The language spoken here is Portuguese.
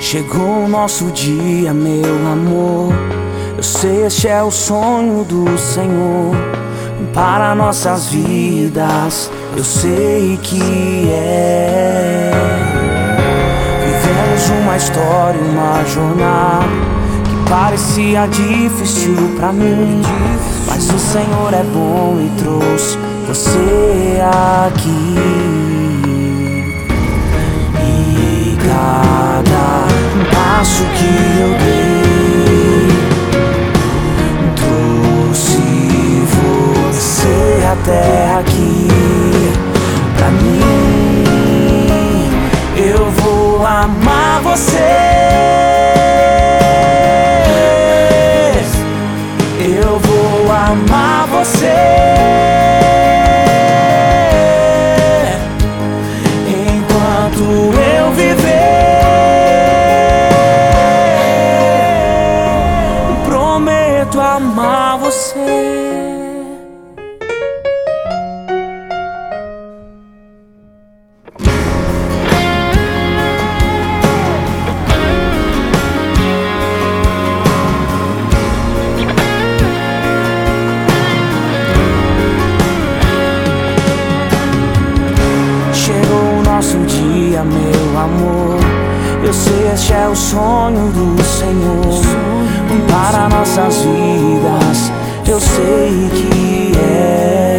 Chegou o nosso dia, meu amor. Eu sei, este é o sonho do Senhor para nossas vidas. Eu sei que é. Vivemos uma história, uma jornada que parecia difícil pra mim, mas o Senhor é bom e trouxe você aqui. E cada passo que eu dei trouxe você até aqui. Pra mim, eu vou amar você. Eu vou amar você enquanto eu viver. Prometo amar você. Nosso dia, meu amor. Eu sei, este é o sonho do Senhor para nossas vidas. Eu sei que é.